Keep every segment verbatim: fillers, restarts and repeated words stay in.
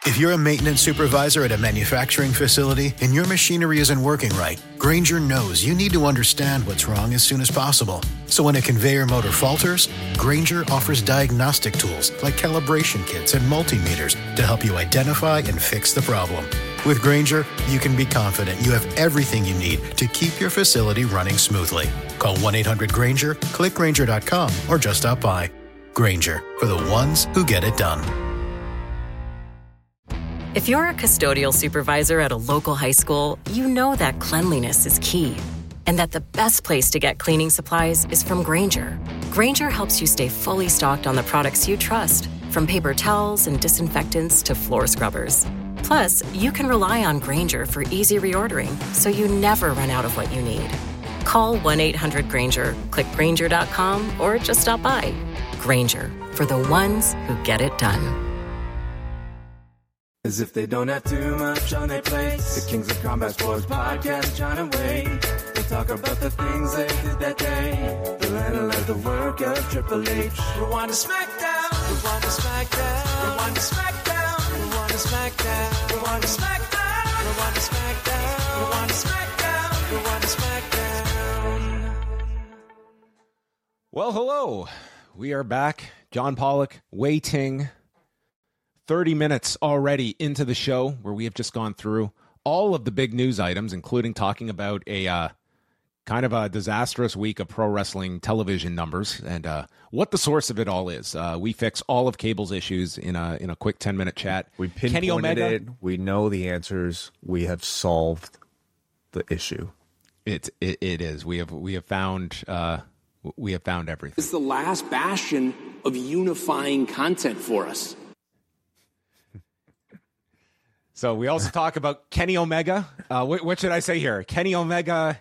If you're a maintenance supervisor at a manufacturing facility and your machinery isn't working right, Grainger knows you need to understand what's wrong as soon as possible. So when a conveyor motor falters, Grainger offers diagnostic tools like calibration kits and multimeters to help you identify and fix the problem. With Grainger, you can be confident you have everything you need to keep your facility running smoothly. Call one eight hundred Grainger, click Grainger dot com, or just stop by. Grainger, for the ones who get it done. If you're a custodial supervisor at a local high school, you know that cleanliness is key, and that the best place to get cleaning supplies is from Grainger. Grainger helps you stay fully stocked on the products you trust, from paper towels and disinfectants to floor scrubbers. Plus, you can rely on Grainger for easy reordering, so you never run out of what you need. Call one eight hundred Grainger, click Grainger dot com, or just stop by. Grainger, for the ones who get it done. As if they don't have too much on their plates. The Kings of Combat Sports Podcast, John and Wade. They talk about the things they did that day. The letter of the work of Triple H. Rewind to SmackDown. Rewind to SmackDown. Rewind to SmackDown. Rewind to SmackDown. Rewind to SmackDown. Rewind to SmackDown. Rewind to SmackDown. Rewind to SmackDown. Well, hello. We are back. John Pollock, Wei Ting. thirty minutes already into the show where we have just gone through all of the big news items, including talking about a uh, kind of a disastrous week of pro wrestling television numbers and uh, what the source of it all is. Uh, we fix all of cable's issues in a in a quick ten minute chat. We pinpointed Kenny Omega, it. We know the answers. We have solved the issue. It it, it is. We have we have found uh, we have found everything. It's the last bastion of unifying content for us. So we also talk about Kenny Omega. Uh, what, what should I say here? Kenny Omega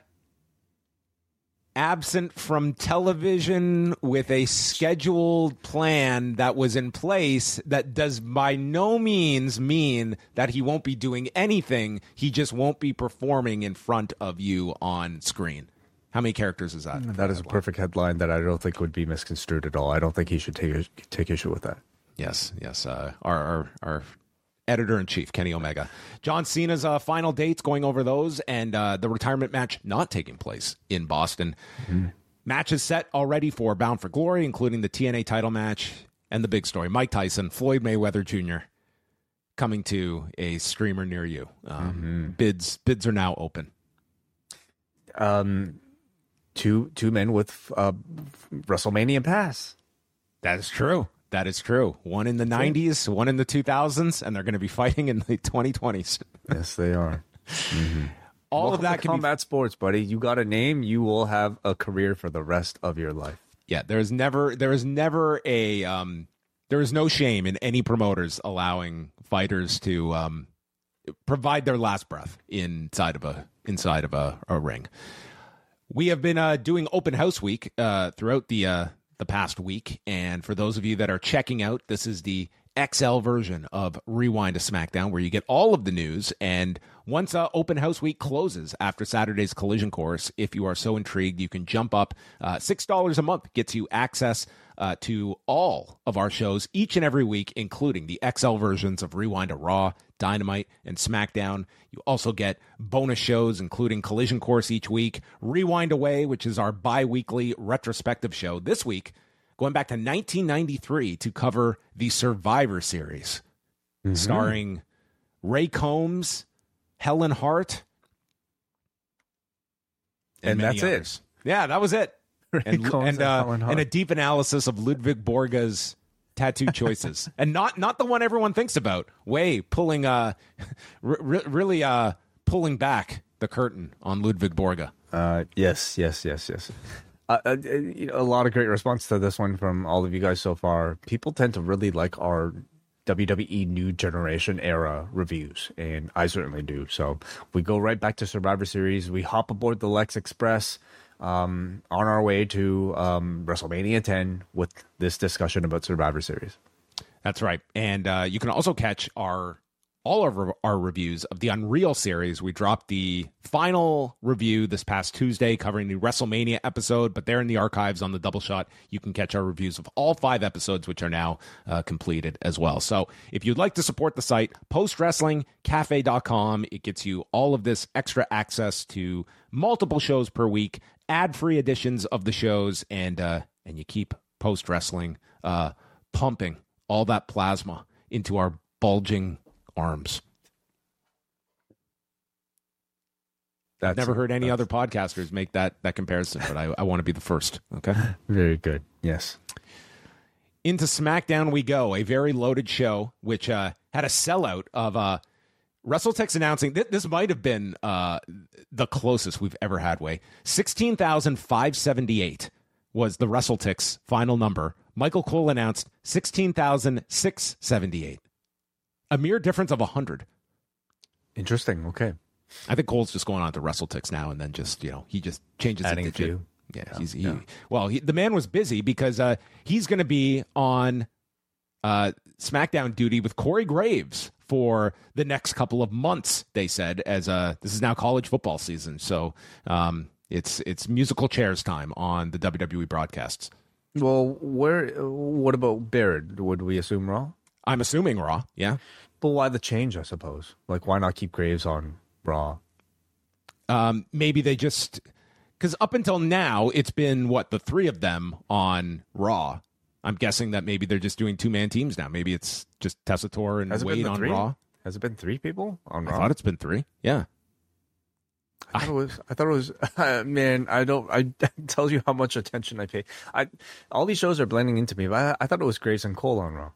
absent from television with a scheduled plan that was in place that does by no means mean that he won't be doing anything. He just won't be performing in front of you on screen. How many characters is that? That is a perfect headline that I don't think would be misconstrued at all. I don't think he should take take issue with that. Yes, yes. Uh, our our our editor-in-chief, Kenny Omega. John Cena's uh, final dates, going over those, and uh, the retirement match not taking place in Boston. Mm-hmm. Matches set already for Bound for Glory, including the T N A title match and the big story, Mike Tyson, Floyd Mayweather Junior coming to a streamer near you. Um, mm-hmm. Bids bids are now open. Um, two two men with uh, WrestleMania pass. That is true. That is true. One in the nineties, one in the two thousands, and they're going to be fighting in the twenty twenties. Yes, they are. Mm-hmm. All Welcome of that to can combat be... sports, buddy. You got a name, you will have a career for the rest of your life. Yeah, there's never, there is never a, um, there is no shame in any promoters allowing fighters to um, provide their last breath inside of a inside of a, a ring. We have been uh, doing open house week uh, throughout the. Uh, the past week, and for those of you that are checking out, this is the X L version of Rewind to SmackDown, where you get all of the news, and once uh, open house week closes after Saturday's Collision Course, if you are so intrigued, you can jump up. uh, six dollars a month gets you access uh, to all of our shows each and every week, including the X L versions of Rewind to Raw, Dynamite, and SmackDown. You also get bonus shows, including Collision Course each week, Rewind Away, which is our bi-weekly retrospective show. This week, going back to nineteen ninety-three to cover the Survivor Series, mm-hmm. starring Ray Combs, Helen Hart, and, and that's others. it. Yeah, that was it. Ray and Combs and, uh, and, and a deep analysis of Ludwig Borga's tattoo choices, and not not the one everyone thinks about. Way pulling, uh, r- really uh, pulling back the curtain on Ludwig Borga. Uh, yes, yes, yes, yes. Uh, uh, you know, a lot of great response to this one from all of you guys so far. People tend to really like our W W E New Generation era reviews, and I certainly do. So we go right back to Survivor Series. We hop aboard the Lex Express um, on our way to um, WrestleMania ten with this discussion about Survivor Series. That's right. And uh, you can also catch our all of our, our reviews of the Unreal series. We dropped the final review this past Tuesday covering the WrestleMania episode, but they're in the archives on the Double Shot. You can catch our reviews of all five episodes, which are now uh, completed as well. So if you'd like to support the site, post wrestling cafe dot com. It gets you all of this extra access to multiple shows per week, ad-free editions of the shows, and uh, and you keep Post Wrestling uh, pumping all that plasma into our bulging arms. That's, I've never heard any that's... other podcasters make that that comparison, but I, I want to be the first. Okay. Very good. Yes. Into SmackDown we go. A very loaded show, which uh, had a sellout of uh, WrestleTix announcing th- this might have been uh, the closest we've ever had. Way sixteen thousand five hundred seventy-eight was the WrestleTix final number. Michael Cole announced sixteen thousand six hundred seventy-eight. A mere difference of one hundred. Interesting. Okay. I think Cole's just going on to WrestleTix now, and then just, you know, he just changes Adding it. a few. Yeah, Yeah, he's he. yeah. Well, he, the man was busy because uh, he's going to be on uh, SmackDown duty with Corey Graves for the next couple of months. They said, as uh, this is now college football season, so um, it's it's musical chairs time on the W W E broadcasts. Well, where? What about Barrett? Would we assume Raw? I'm assuming Raw. Yeah. But why the change? I suppose. Like, why not keep Graves on Raw? Um, maybe they just, because up until now, it's been, what, the three of them on Raw. I'm guessing that maybe they're just doing two-man teams now. Maybe it's just Tessitore and Has it been Wade the on three? Raw. Has it been three people on I Raw? thought it's been three. Yeah. I thought it was. I thought it was. Uh, man, I don't. I tells you how much attention I pay. I all these shows are blending into me, but I, I thought it was Graves and Cole on Raw.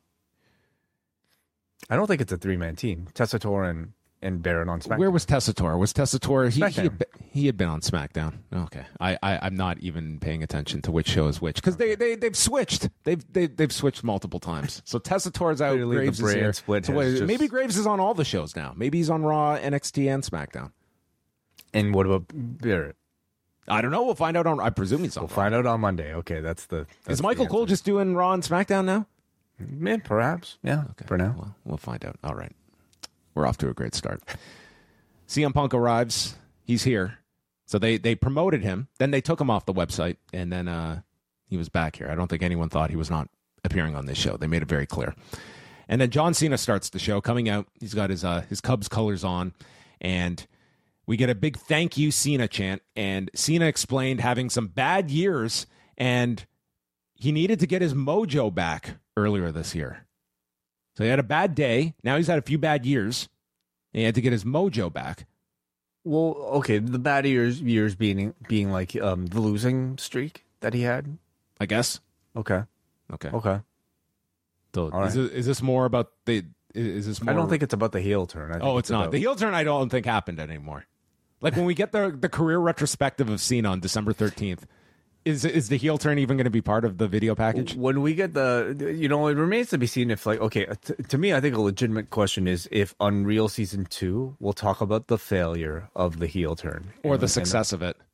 I don't think it's a three-man team. Tessitore and and Barrett on SmackDown. Where was Tessitore? Was Tessitore? He, he, SmackDown. had, been- he had been on SmackDown. Okay. I, I, I'm not even paying attention to which show is which because they, they, they've switched. They've, they, they've switched multiple times. So Tessitore's out. Clearly the Graves is brand here. split So has wait, just- Maybe Graves is on all the shows now. Maybe he's on Raw, N X T, and SmackDown. And what about Barrett? I don't know. We'll find out on. I presume he's on. We'll Raw. find out on Monday. Okay, that's the. That's Is Michael the Cole answer. just doing Raw and SmackDown now? Yeah, perhaps. Yeah. Okay. For now. Well, we'll find out. All right. We're off to a great start. C M Punk arrives. He's here. So they, they promoted him. Then they took him off the website. And then uh, he was back here. I don't think anyone thought he was not appearing on this show. They made it very clear. And then John Cena starts the show coming out. He's got his uh, his Cubs colors on. And we get a big thank you Cena chant. And Cena explained having some bad years. And he needed to get his mojo back earlier this year. So he had a bad day. Now he's had a few bad years. And he had to get his mojo back. Well, okay, the bad years years being being like um the losing streak that he had. I guess. Okay. Okay. Okay. So All is, right. this, is this more about the? Is this more? I don't think it's about the heel turn. I think Oh, it's not about- the heel turn. I don't think happened anymore. Like when we get the the career retrospective of Cena on December thirteenth, is is the heel turn even going to be part of the video package? When we get the, you know, it remains to be seen if, like, okay, t- to me, I think a legitimate question is if Unreal Season two will talk about the failure of the heel turn. Or And- the and success of it?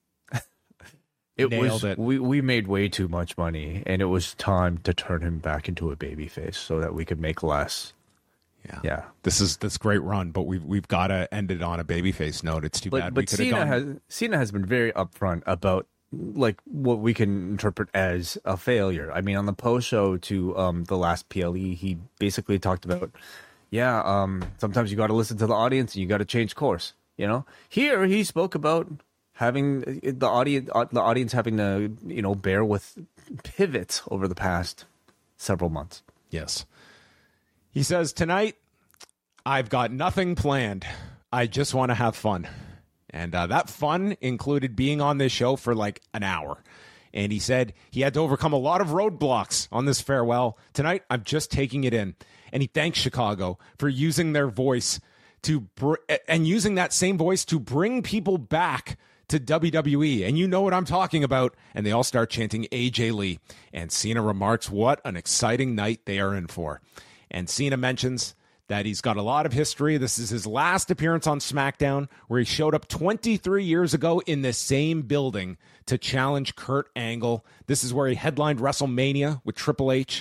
It Nailed was, it. We, we made way too much money, and it was time to turn him back into a babyface so that we could make less. Yeah. Yeah. This is this great run, but we've we've got to end it on a babyface note. It's too But, bad we but could have Cena gone. has Cena has been very upfront about like what we can interpret as a failure. I mean, on the post show to um, the last P L E, he basically talked about, yeah, um, sometimes you got to listen to the audience and you got to change course. You know, here he spoke about having the audience, the audience having to, you know, bear with pivots over the past several months. Yes. He says, tonight, I've got nothing planned. I just want to have fun. And uh, that fun included being on this show for like an hour. And he said he had to overcome a lot of roadblocks on this farewell. Tonight, I'm just taking it in. And he thanks Chicago for using their voice to br- and using that same voice to bring people back to W W E. And you know what I'm talking about. And they all start chanting A J Lee. And Cena remarks, what an exciting night they are in for. And Cena mentions that he's got a lot of history. This is his last appearance on SmackDown, where he showed up twenty-three years ago in the same building to challenge Kurt Angle. This is where he headlined WrestleMania with Triple H,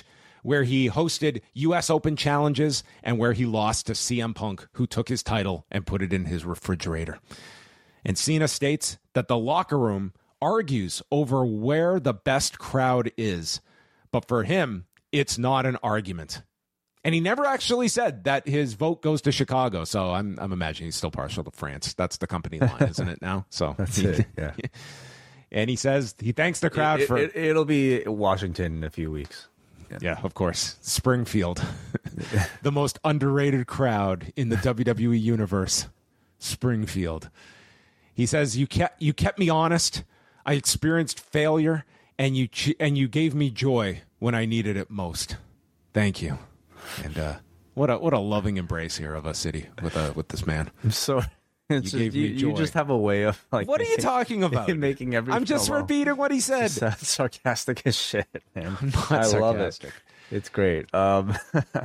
where he hosted U S Open challenges and where he lost to C M Punk, who took his title and put it in his refrigerator. And Cena states that the locker room argues over where the best crowd is. But for him, it's not an argument. And he never actually said that his vote goes to Chicago. So I'm I'm imagining he's still partial to France. That's the company line, isn't it now? So That's it, yeah. And he says he thanks the crowd it, for... It, it'll be Washington in a few weeks. Yeah, yeah, of course. Springfield. The most underrated crowd in the W W E universe. Springfield. He says, you kept, you kept me honest. I experienced failure, and you ch- and you gave me joy when I needed it most. Thank you. And uh, what a what a loving embrace here of a city with a with this man. I'm sorry. It's You gave just, you, me joy. you just have a way of like. What are you making- talking about? Making every. I'm just promo repeating what he said. sa- sarcastic as shit, man. I'm not I love it. sarcastic. It's great. Um,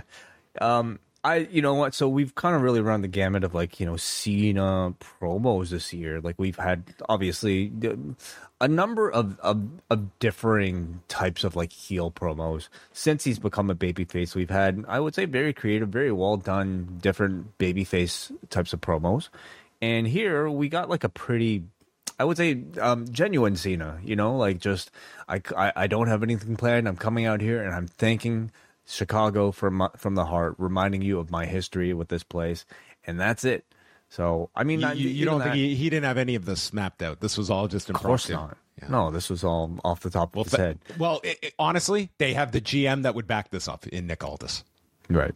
um, I you know what? So we've kind of really run the gamut of like you know Cena promos this year. Like we've had obviously a number of, of of differing types of like heel promos since he's become a babyface. We've had, I would say, very creative, very well done, different babyface types of promos. And here we got like a pretty, I would say, um, genuine Cena. You know, like just I, I I don't have anything planned. I'm coming out here and I'm thanking Chicago from my, from the heart, reminding you of my history with this place, and that's it. So I mean, You, not- you, you even don't that- think he, he didn't have any of this mapped out? This was all just Of course impromptu. not. Yeah. No, this was all off the top Well, of his fa- head. well it, it- honestly, they have the G M that would back this up in Nick Aldis. Right.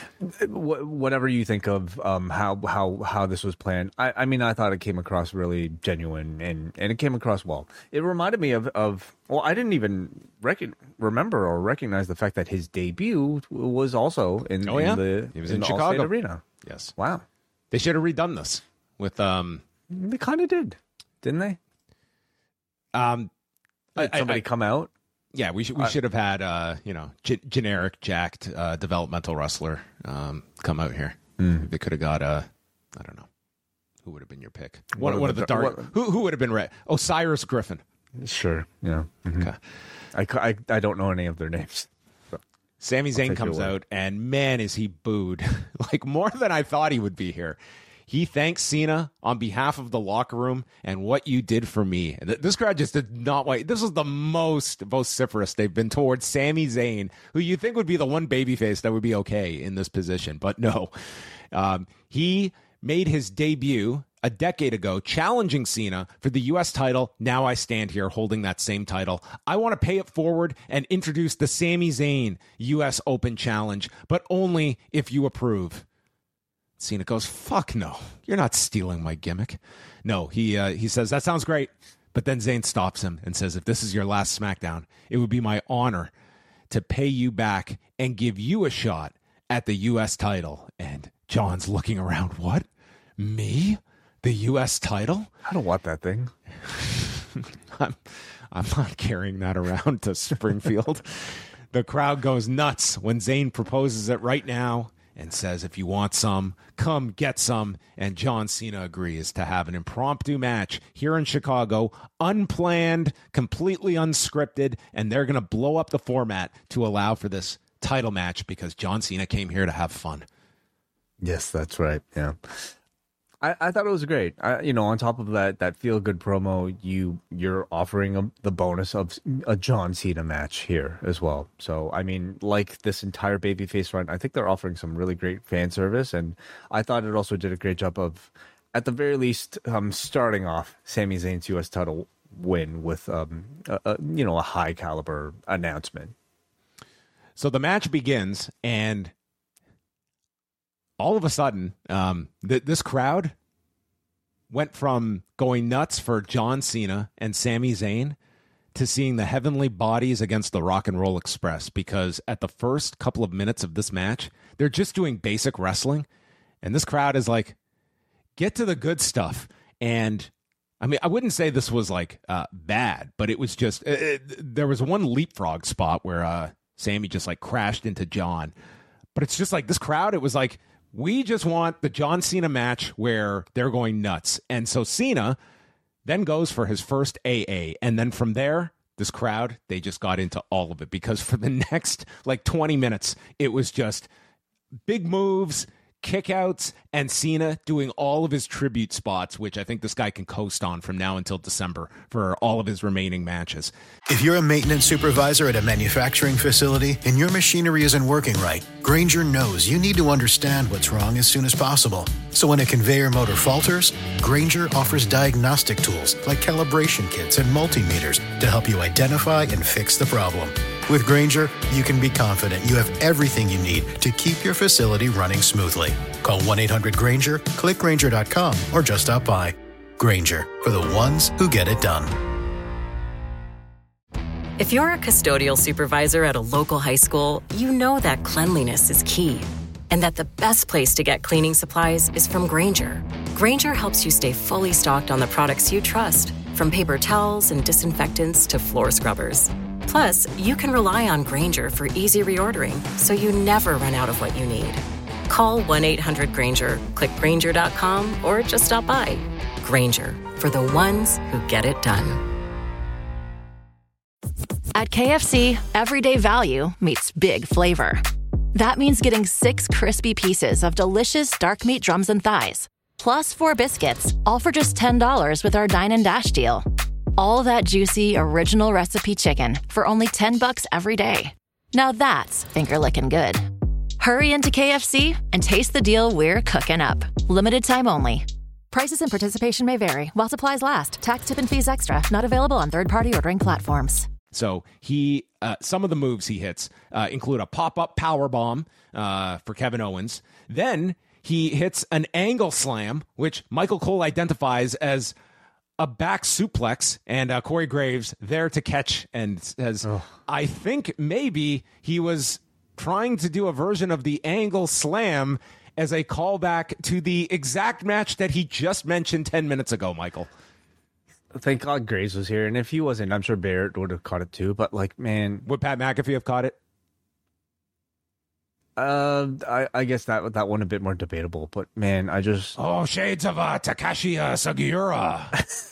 Wh- Whatever you think of um, how how how this was planned, I, I mean, I thought it came across really genuine and, and it came across well. It reminded me of, of well, I didn't even recon, remember or recognize the fact that his debut was also in, Oh, in yeah? the He was in in the Chicago. Allstate Arena. Yes. Wow, They should have redone this with um they kind of did, didn't they? um Did I- somebody I- come out? yeah, we should we should have had uh you know g- generic jacked uh, developmental wrestler um come out here. Mm. They could have got uh I don't know who would have been your pick. One One, of one of the the dar- dark what- who who would have been right? Osiris Griffin. Sure. Yeah. Mhm. Okay. I, ca- I I don't know any of their names. Sami take Zayn your comes word. out, and man, is he booed. Like, more than I thought he would be here. He thanks Cena on behalf of the locker room and what you did for me. And th- this crowd just did not wait. This was the most vociferous they've been towards Sami Zayn, who you think would be the one babyface that would be okay in this position. But no. Um, he made his debut a decade ago, challenging Cena for the U S title. Now I stand here holding that same title. I want to pay it forward and introduce the Sami Zayn U S Open Challenge, but only if you approve. Cena goes, fuck no. You're not stealing my gimmick. No, he uh, he says, that sounds great. But then Zayn stops him and says, if this is your last SmackDown, it would be my honor to pay you back and give you a shot at the U S title. And John's looking around. What? Me? The U S title? I don't want that thing. I'm, I'm not carrying that around to Springfield. The crowd goes nuts when Zayn proposes it right now and says, if you want some, come get some. And John Cena agrees to have an impromptu match here in Chicago, unplanned, completely unscripted, and they're going to blow up the format to allow for this title match because John Cena came here to have fun. Yes, that's right. Yeah. I, I thought it was great. I, you know, on top of that, that feel good promo, you you're offering a, the bonus of a John Cena match here as well. So, I mean, like this entire babyface run, I think they're offering some really great fan service, and I thought it also did a great job of, at the very least, um, starting off Sami Zayn's U S title win with, um, a, a, you know, a high caliber announcement. So the match begins, and all of a sudden, um, th- this crowd went from going nuts for John Cena and Sami Zayn to seeing the heavenly bodies against the Rock and Roll Express, because at the first couple of minutes of this match, they're just doing basic wrestling, and this crowd is like, get to the good stuff. And I mean, I wouldn't say this was like uh, bad, but it was just, it, it, there was one leapfrog spot where uh, Sammy just like crashed into John. But it's just like this crowd, it was like, we just want the John Cena match where they're going nuts. And so Cena then goes for his first A A. And then from there, this crowd, they just got into all of it, because for the next like twenty minutes, it was just big moves, kickouts, and Cena doing all of his tribute spots, which I think this guy can coast on from now until December for all of his remaining matches. If you're a maintenance supervisor at a manufacturing facility and your machinery isn't working right, Grainger knows you need to understand what's wrong as soon as possible. So when a conveyor motor falters, Grainger offers diagnostic tools like calibration kits and multimeters to help you identify and fix the problem. With Grainger, you can be confident you have everything you need to keep your facility running smoothly. Call one eight hundred Grainger, click Grainger dot com, or just stop by. Grainger, for the ones who get it done. If you're a custodial supervisor at a local high school, you know that cleanliness is key, and that the best place to get cleaning supplies is from Grainger. Grainger helps you stay fully stocked on the products you trust, from paper towels and disinfectants to floor scrubbers. Plus, you can rely on Grainger for easy reordering, so you never run out of what you need. Call one eight hundred Grainger, click Grainger dot com, or just stop by. Grainger, for the ones who get it done. At K F C, everyday value meets big flavor. That means getting six crispy pieces of delicious dark meat drums and thighs, plus four biscuits, all for just ten dollars with our Dine and Dash deal. All that juicy, original recipe chicken for only ten bucks every day. Now that's finger-licking good. Hurry into K F C and taste the deal we're cooking up. Limited time only. Prices and participation may vary while supplies last. Tax, tip, and fees extra. Not available on third-party ordering platforms. So he, uh, some of the moves he hits uh, include a pop-up power bomb uh, for Kevin Owens. Then he hits an angle slam, which Michael Cole identifies as a back suplex, and uh, Corey Graves there to catch and says, oh. I think maybe he was trying to do a version of the angle slam as a callback to the exact match that he just mentioned ten minutes ago, Michael. Thank God Graves was here, and if he wasn't, I'm sure Barrett would have caught it too. But like, man, would Pat McAfee have caught it? Uh, I, I guess that that one a bit more debatable. But man, I just oh shades of uh, Takashi uh, Sugiura.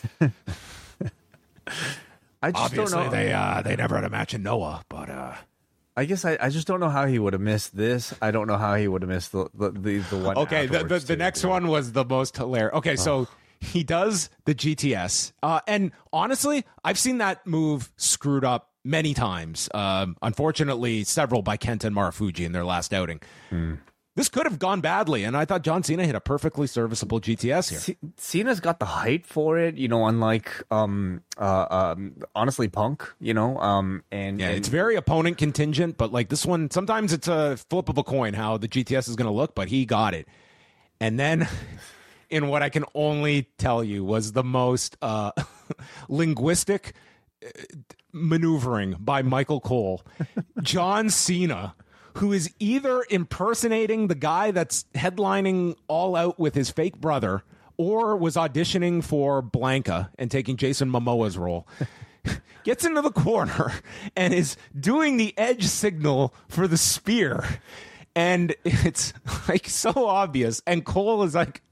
I just Obviously, don't know. they uh, they never had a match in Noah, but uh, I guess I, I just don't know how he would have missed this. I don't know how he would have missed the the the, the one. Okay, the the, the next dude. one was the most hilarious. Okay, so. Oh. He does the G T S. Uh, and honestly, I've seen that move screwed up many times. Um, unfortunately, several by Kenta and Marufuji in their last outing. Hmm. This could have gone badly, and I thought John Cena hit a perfectly serviceable G T S here. C- Cena's got the height for it, you know, unlike, um, uh, um, honestly, Punk, you know. Um, and Yeah, and... it's very opponent contingent, but like this one, sometimes it's a flip of a coin how the G T S is going to look, but he got it. And then... in what I can only tell you was the most uh, linguistic maneuvering by Michael Cole. John Cena, who is either impersonating the guy that's headlining All Out with his fake brother, or was auditioning for Blanca and taking Jason Momoa's role, gets into the corner and is doing the edge signal for the spear. And it's like so obvious. And Cole is like...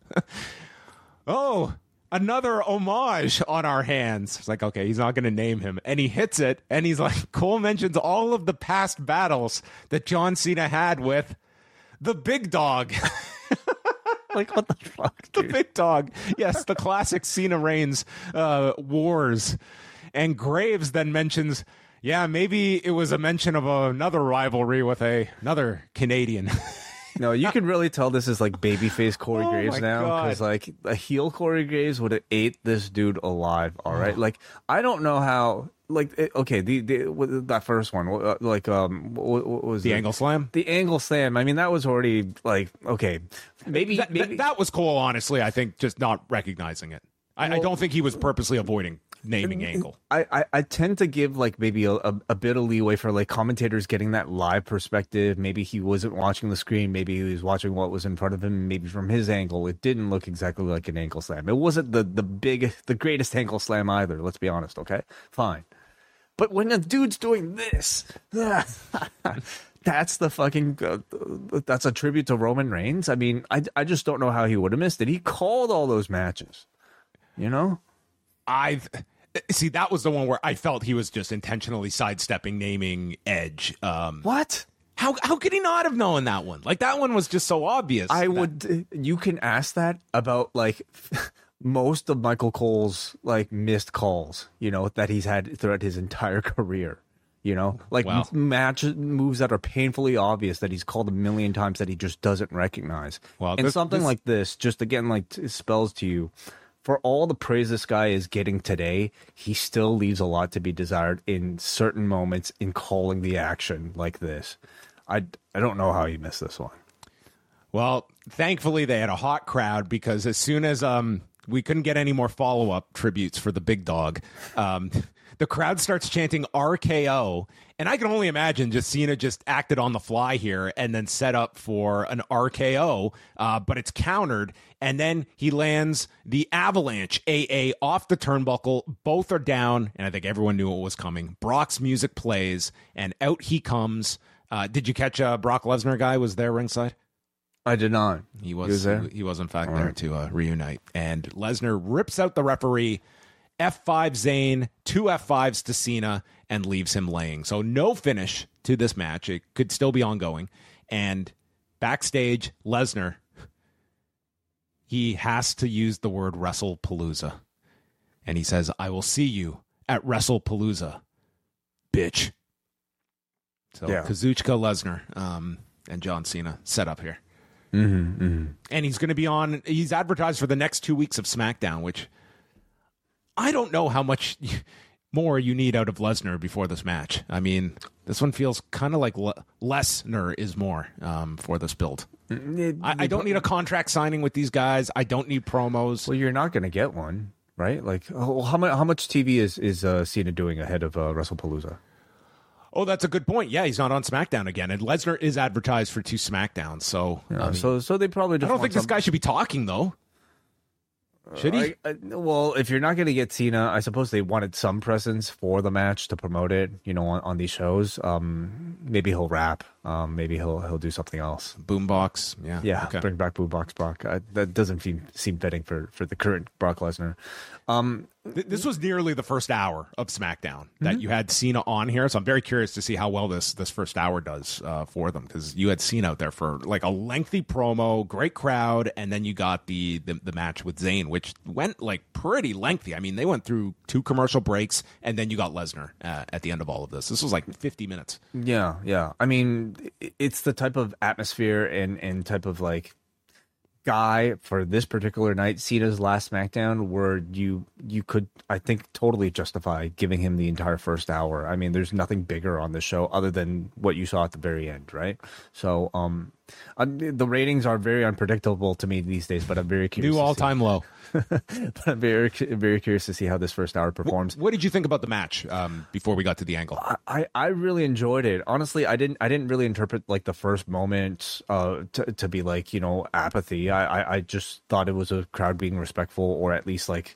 oh, another homage on our hands. It's like, okay, he's not going to name him. And he hits it, and he's like, Cole mentions all of the past battles that John Cena had with the big dog. Like, what the fuck, The dude? big dog. Yes, the classic Cena Reigns uh, wars. And Graves then mentions, yeah, maybe it was a mention of another rivalry with a, another Canadian. No, you can really tell this is like babyface Corey oh Graves now, because like a heel Corey Graves would have ate this dude alive. All right, like I don't know how. Like it, okay, the, the that first one, like um, what, what was the it? angle slam? The angle slam. I mean, that was already like okay, maybe that, maybe that, that was Cole. Honestly, I think just not recognizing it. I, well, I don't think he was purposely avoiding naming angle. I, I, I tend to give like maybe a, a, a bit of leeway for like commentators getting that live perspective. Maybe he wasn't watching the screen. Maybe he was watching what was in front of him. Maybe from his angle, it didn't look exactly like an ankle slam. It wasn't the, the big, the greatest ankle slam either. Let's be honest. Okay, fine. But when a dude's doing this, that's the fucking, uh, that's a tribute to Roman Reigns. I mean, I, I just don't know how he would have missed it. He called all those matches, you know? I See, that was the one where I felt he was just intentionally sidestepping naming Edge. Um, What? How how could he not have known that one? Like, that one was just so obvious. I that- would. You can ask that about like most of Michael Cole's like missed calls, you know, that he's had throughout his entire career. You know, like Wow. match moves that are painfully obvious that he's called a million times that he just doesn't recognize. Well, and this- something this- like this, just again, like t- spells to you, for all the praise this guy is getting today, he still leaves a lot to be desired in certain moments in calling the action like this. I, I don't know how he missed this one. Well, thankfully they had a hot crowd, because as soon as um we couldn't get any more follow-up tributes for the big dog, um the crowd starts chanting R K O, and I can only imagine just Cena just acted on the fly here and then set up for an R K O, uh, but it's countered, and then he lands the Avalanche A A off the turnbuckle. Both are down, and I think everyone knew what was coming. Brock's music plays, and out he comes. Uh, did you catch uh, Brock Lesnar guy was there ringside? I did not. He was, He was there? He, he was in fact All there right. to uh, reunite. And Lesnar rips out the referee, F five Zayn, two F fives to Cena, and leaves him laying. So no finish to this match. It could still be ongoing. And backstage, Lesnar, he has to use the word WrestlePalooza. And he says, "I will see you at WrestlePalooza, bitch." So Yeah. Kazuchika Lesnar um, and John Cena set up here. Mm-hmm, mm-hmm. And he's going to be on, he's advertised for the next two weeks of SmackDown, which I don't know how much more you need out of Lesnar before this match. I mean, this one feels kind of like Le- Lesnar is more um, for this build. I, I don't need a contract signing with these guys. I don't need promos. Well, you're not going to get one, right? Like, oh, how much? How much T V is is uh, Cena doing ahead of uh, WrestlePalooza? Oh, that's a good point. Yeah, he's not on SmackDown again. And Lesnar is advertised for two SmackDowns. So, Yeah, I, mean, so so they probably. I Just don't want think this some- guy should be talking, though. Should he? I, I, well, if you're not going to get Cena, I suppose they wanted some presence for the match to promote it. You know, on, on these shows. Um, maybe he'll rap. Um, maybe he'll he'll do something else. Boombox. Yeah. Yeah, Okay. bring back Boombox Brock. Uh, that doesn't seem seem fitting for for the current Brock Lesnar. Um, Th- This was nearly the first hour of SmackDown that you had Cena on here, so I'm very curious to see how well this this first hour does uh, for them, because you had Cena out there for like a lengthy promo, great crowd, and then you got the, the the match with Zayn, which went like pretty lengthy. I mean, they went through two commercial breaks, and then you got Lesnar uh, at the end of all of this. This was like fifty minutes. Yeah, yeah. I mean, i- it's the type of atmosphere and, and type of like guy for this particular night, Cena's last SmackDown, where you you could, I think, totally justify giving him the entire first hour. I mean, there's nothing bigger on the show other than what you saw at the very end, right? So, um, uh, the ratings are very unpredictable to me these days, but I'm very curious. New to all see- time low. But I'm very very curious to see how this first hour performs. What did you think about the match um, before we got to the angle? I, I really enjoyed it. Honestly, I didn't I didn't really interpret like the first moment uh to, to be like, you know, apathy. I, I I just thought it was a crowd being respectful, or at least like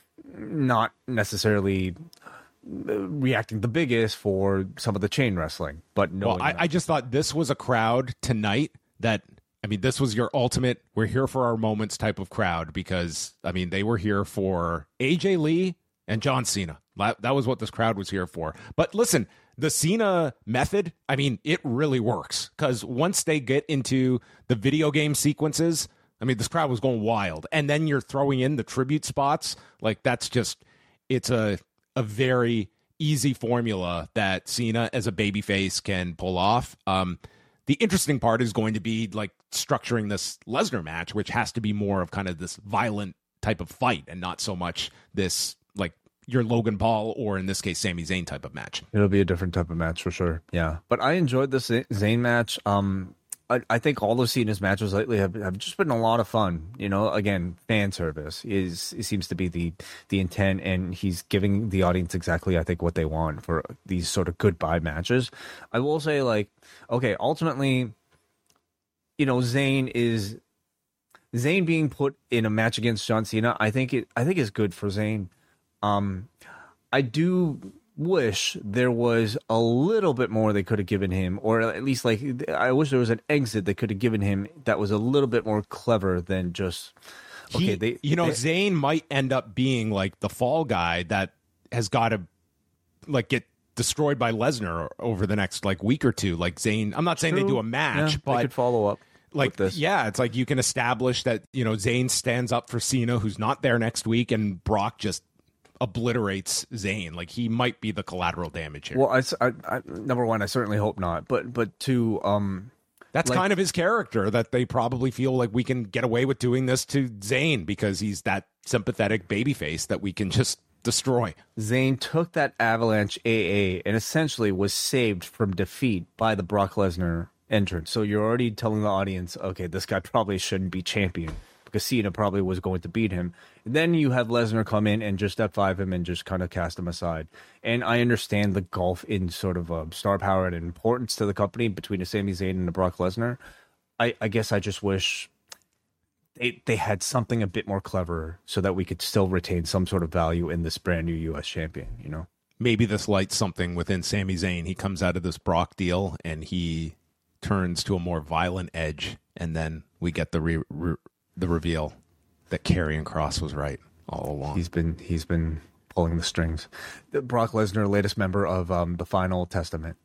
not necessarily reacting the biggest for some of the chain wrestling. But no, Well, I, I just thought this was a crowd tonight that, I mean, this was your ultimate, we're here for our moments type of crowd, because, I mean, they were here for A J Lee and John Cena. That, that was what this crowd was here for. But listen, the Cena method, I mean, it really works, because once they get into the video game sequences, I mean, this crowd was going wild. And then you're throwing in the tribute spots. Like, that's just, it's a a very easy formula that Cena as a babyface can pull off. Um, the interesting part is going to be like structuring this Lesnar match, which has to be more of kind of this violent type of fight and not so much this like your Logan Paul or in this case Sami Zayn type of match. it'll be a different type of match for sure. Yeah, but I enjoyed this Zayn match. Um, I, I think all of Cena's matches lately have, have just been a lot of fun. You know, again, fan service is it seems to be the the intent, and he's giving the audience exactly, I think, what they want for these sort of goodbye matches. I will say, like, okay, ultimately, you know, Zayn is Zayn being put in a match against John Cena. I think it. I think is good for Zayn. Um, I do wish there was a little bit more they could have given him, or at least like I wish there was an exit they could have given him that was a little bit more clever than just okay. He, they, you know, they, Zayn might end up being like the fall guy that has got to like get destroyed by Lesnar over the next like week or two. Like Zayn, I'm not saying True. they do a match, Yeah, but they could follow up. like this. Yeah, it's like you can establish that, you know, Zayn stands up for Cena, who's not there next week, and Brock just obliterates Zayn. Like he might be the collateral damage here. Well, I, I, I, number one, I certainly hope not. But but two, um, That's like, kind of his character, that they probably feel like we can get away with doing this to Zayn because he's that sympathetic babyface that we can just destroy. Zayn took that Avalanche A A and essentially was saved from defeat by the Brock Lesnar entrance. So you're already telling the audience, okay, this guy probably shouldn't be champion because Cena probably was going to beat him. And then you have Lesnar come in and just F five him and just kind of cast him aside. And I understand the gulf in sort of uh, star power and importance to the company between a Sami Zayn and a Brock Lesnar. I, I guess I just wish they, they had something a bit more clever so that we could still retain some sort of value in this brand new U S champion, you know? Maybe this lights something within Sami Zayn. He comes out of this Brock deal and he turns to a more violent edge, and then we get the re- re- the reveal that Karrion Kross was right all along. He's been he's been pulling the strings. The Brock Lesnar, latest member of um, the Final Testament.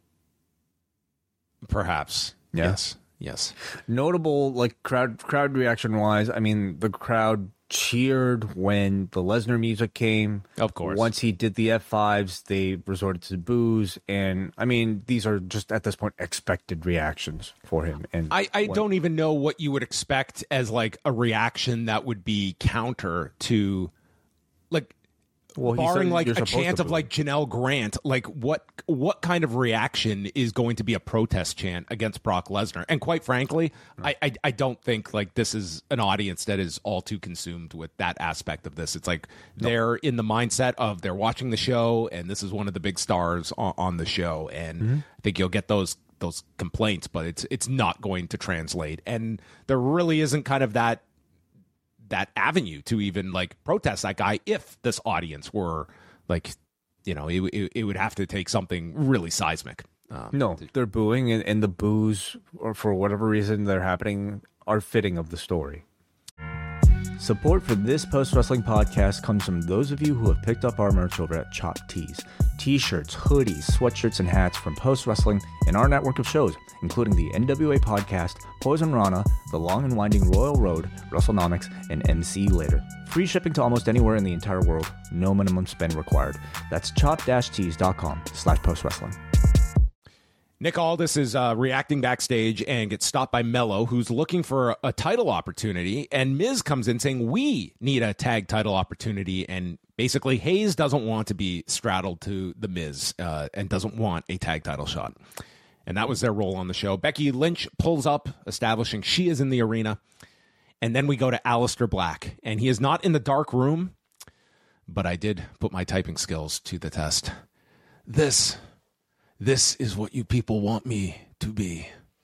Perhaps. Yeah. Yes. Yes. Notable, like crowd crowd reaction wise. I mean, the crowd cheered when the Lesnar music came. Of course. Once he did the F fives, they resorted to boos, and I mean, these are just at this point expected reactions for him. And I, I when- don't even know what you would expect as like a reaction that would be counter to, like, Well, he barring said like you're a supposed chant to of boo. like Janelle Grant. Like what what kind of reaction is going to be a protest chant against Brock Lesnar? And quite frankly, I, I I don't think like this is an audience that is all too consumed with that aspect of this. It's like they're in the mindset of they're watching the show, and this is one of the big stars on, on the show, and Mm-hmm. I think you'll get those those complaints, but it's it's not going to translate, and there really isn't kind of that that avenue to even like protest that guy if this audience were like, you know, it, it, it would have to take something really seismic. Um, No, they're booing, and, and the boos, or for whatever reason they're happening, are fitting of the story. Support for this Post Wrestling podcast comes from those of you who have picked up our merch over at Chop Tees. T-shirts, hoodies, sweatshirts, and hats from Post Wrestling and our network of shows, including the N W A podcast, Poison Rana, The Long and Winding Royal Road, WrestleNomics, and M C Later. Free shipping to almost anywhere in the entire world. No minimum spend required. That's chop-tees.com slash postwrestling. Nick Aldis is uh, reacting backstage and gets stopped by Mello, who's looking for a, a title opportunity. And Miz comes in saying, we need a tag title opportunity. And basically, Hayes doesn't want to be straddled to the Miz uh, and doesn't want a tag title shot. And that was their role on the show. Becky Lynch pulls up, establishing she is in the arena. And then we go to Aleister Black. And he is not in the dark room, but I did put my typing skills to the test. This... This is what you people want me to be.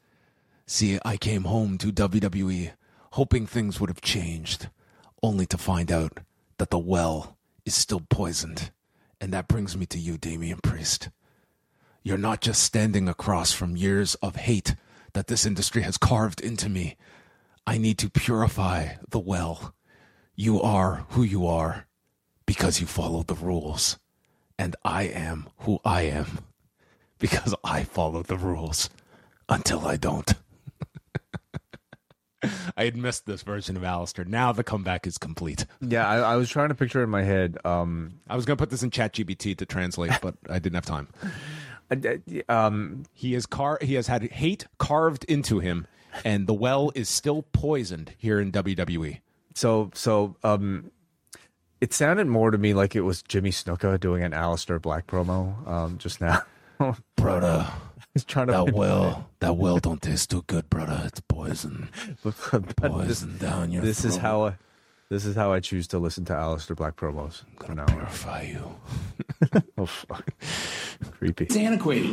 See, I came home to W W E hoping things would have changed, only to find out that the well is still poisoned. And that brings me to you, Damian Priest. You're not just standing across from years of hate that this industry has carved into me. I need to purify the well. You are who you are because you follow the rules. And I am who I am. Because I follow the rules until I don't. I had missed this version of Aleister. Now the comeback is complete. Yeah, I, I was trying to picture it in my head. Um, I was going to put this in ChatGPT to translate, but I didn't have time. um, He is car- He has had hate carved into him, and the well is still poisoned here in W W E. so, so um, it sounded more to me like it was Jimmy Snuka doing an Aleister Black promo um, just now. Brother, He's trying to that well, that well don't taste too good, brother. It's poison. But this, Poison down your this is throat. how I, this is how I choose to listen to Aleister Black promos. I'm gonna No. purify you. Oh, fuck. Creepy. It's antiquated.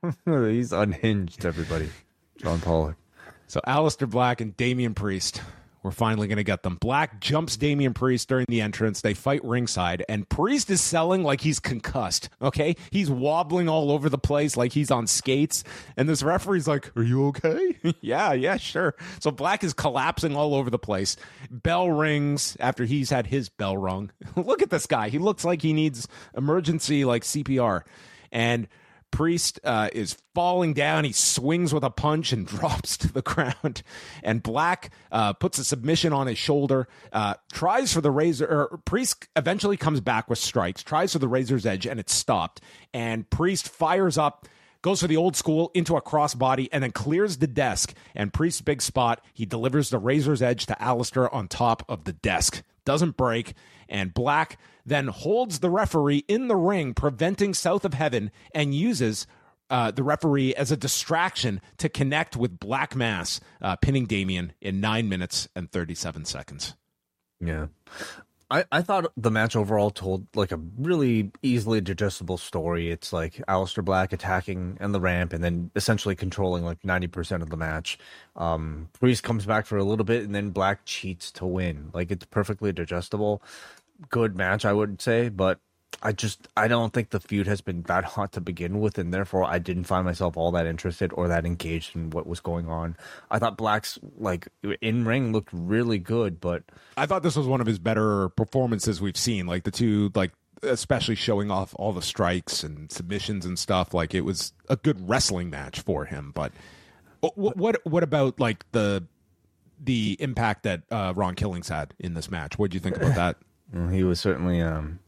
He's unhinged, everybody. John Pollock. So Aleister Black and Damian Priest We're finally going to get them. Black jumps Damian Priest during the entrance. They fight ringside, and Priest is selling like he's concussed, okay? He's wobbling all over the place like he's on skates, and this referee's like, are you okay? yeah, yeah, sure. So Black is collapsing all over the place. Bell rings after he's had his bell rung. Look at this guy. He looks like he needs emergency, like, C P R. And Priest uh, is falling down. He swings with a punch and drops to the ground. And Black uh, puts a submission on his shoulder, uh, tries for the razor. Or Priest eventually comes back with strikes, tries for the razor's edge, and it's stopped. And Priest fires up, goes for the old school into a crossbody, and then clears the desk. And Priest's big spot, he delivers the razor's edge to Alistair on top of the desk. Doesn't break. And Black then holds the referee in the ring, preventing South of Heaven, and uses uh, the referee as a distraction to connect with Black Mass, uh, pinning Damian in nine minutes and thirty-seven seconds. Yeah. I, I thought the match overall told like a really easily digestible story. It's like Aleister Black attacking on the ramp and then essentially controlling like ninety percent of the match. Um, Priest comes back for a little bit and then Black cheats to win. Like, it's perfectly digestible. Good match, I would say, but I just, I don't think the feud has been that hot to begin with, and therefore I didn't find myself all that interested or that engaged in what was going on. I thought Black's, like, in-ring looked really good, but... I thought this was one of his better performances we've seen. Like, the two, like, especially showing off all the strikes and submissions and stuff. Like, it was a good wrestling match for him, but... What what, what about, like, the the impact that uh, Ron Killings had in this match? What did you think about that? He was certainly... um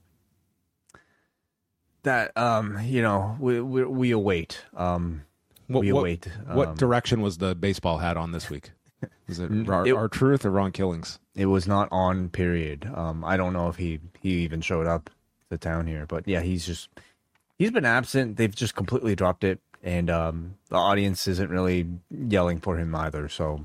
That um, you know, we we, we await. Um, what, we what, await. Um, what direction was the baseball hat on this week? Was it our, it, our Truth or Ron Killings? It was not on. Period. Um, I don't know if he he even showed up to town here, but yeah, he's just he's been absent. They've just completely dropped it, and um, the audience isn't really yelling for him either. So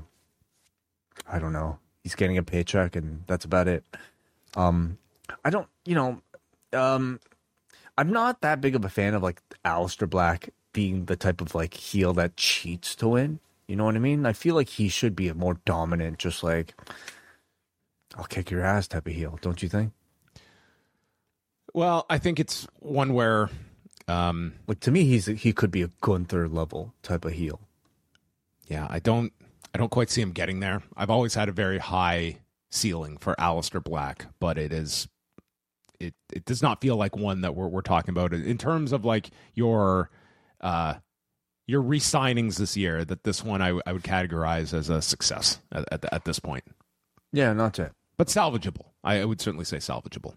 I don't know. He's getting a paycheck, and that's about it. Um, I don't, you know, um. I'm not that big of a fan of, like, Aleister Black being the type of, like, heel that cheats to win. You know what I mean? I feel like he should be a more dominant, just like, I'll kick your ass type of heel, don't you think? Well, I think it's one where... Um, like, to me, he's he could be a Gunther level type of heel. Yeah, I don't I don't quite see him getting there. I've always had a very high ceiling for Aleister Black, but it is... It it does not feel like one that we're we're talking about in terms of like your uh your re-signings this year. That this one I I would categorize as a success at at, at this point. Yeah, not yet, but salvageable. I, I would certainly say salvageable.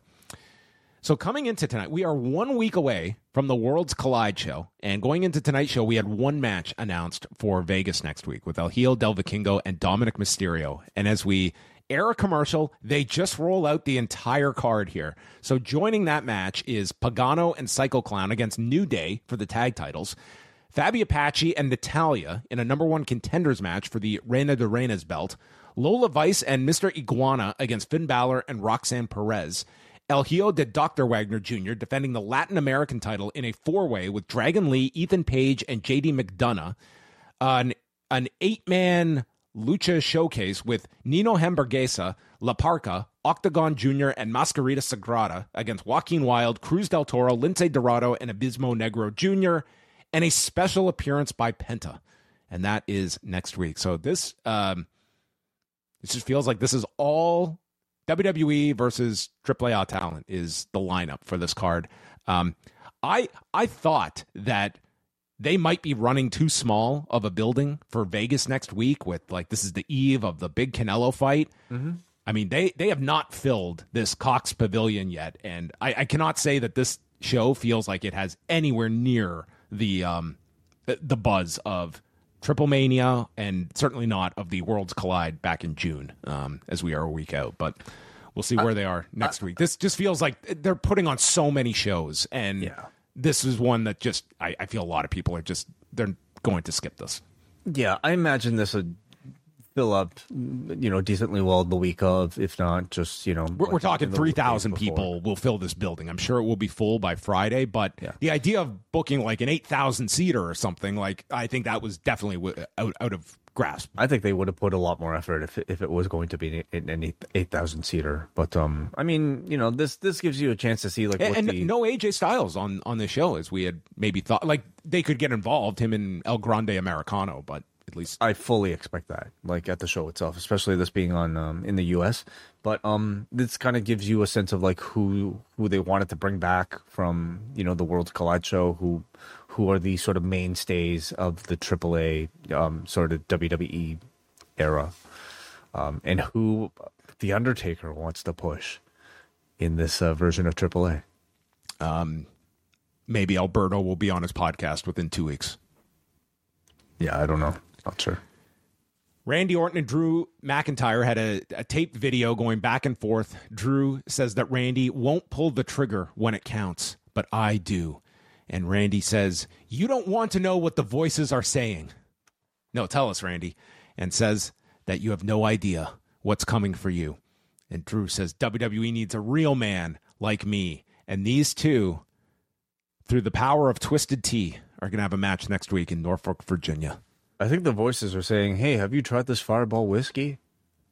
So coming into tonight, we are one week away from the Worlds Collide show, and going into tonight's show, we had one match announced for Vegas next week with El Hijo del Vikingo and Dominic Mysterio. And as we air a commercial, they just roll out the entire card here. So joining that match is Pagano and Psycho Clown against New Day for the tag titles. Fabi Apache and Natalya in a number one contenders match for the Reina de Reinas belt. Lola Vice and Mister Iguana against Finn Balor and Roxanne Perez. El Hijo de Doctor Wagner Junior defending the Latin American title in a four-way with Dragon Lee, Ethan Page, and J D McDonough. An, an eight-man lucha showcase with Nino Hamburguesa, La Parca, Octagon Junior, and Mascarita Sagrada against Joaquin Wilde, Cruz del Toro, Lince Dorado, and Abismo Negro Junior, and a special appearance by Penta. And that is next week. So this, um, it just feels like this is all W W E versus Triple A talent is the lineup for this card. Um, I I thought that they might be running too small of a building for Vegas next week with, like, this is the eve of the big Canelo fight. Mm-hmm. I mean, they, they have not filled this Cox Pavilion yet, and I, I cannot say that this show feels like it has anywhere near the um the buzz of Triple Mania, and certainly not of the Worlds Collide back in June, um, as we are a week out. But we'll see where uh, they are next uh, week. This just feels like they're putting on so many shows, and yeah. This is one that just I, I feel a lot of people are just they're going to skip this. Yeah, I imagine this would fill up, you know, decently well the week of, if not just, you know, we're, like we're talking three thousand people will fill this building. I'm sure it will be full by Friday, but yeah. The idea of booking like an eight thousand seater or something, like, I think that was definitely out, out of grasp. I think they would have put a lot more effort if it, if it was going to be an, an eight thousand seater. But um, I mean, you know, this this gives you a chance to see like and, what and the... no A J Styles on on this show as we had maybe thought. Like they could get involved, him and El Grande Americano, but at least I fully expect that, like at the show itself, especially this being on um, in the U S. But um, this kind of gives you a sense of like who who they wanted to bring back from, you know, the Worlds Collide show, who who are the sort of mainstays of the triple A um, sort of W W E era, um, and who the Undertaker wants to push in this uh, version of triple A. Um, maybe Alberto will be on his podcast within two weeks. Yeah, I don't know. Not sure. Randy Orton and Drew McIntyre had a, a taped video going back and forth. Drew says that Randy won't pull the trigger when it counts, but I do. And Randy says, you don't want to know what the voices are saying. No, tell us, Randy. And says that you have no idea what's coming for you. And Drew says, W W E needs a real man like me. And these two, through the power of Twisted Tea, are going to have a match next week in Norfolk, Virginia. I think the voices are saying, hey, have you tried this Fireball whiskey?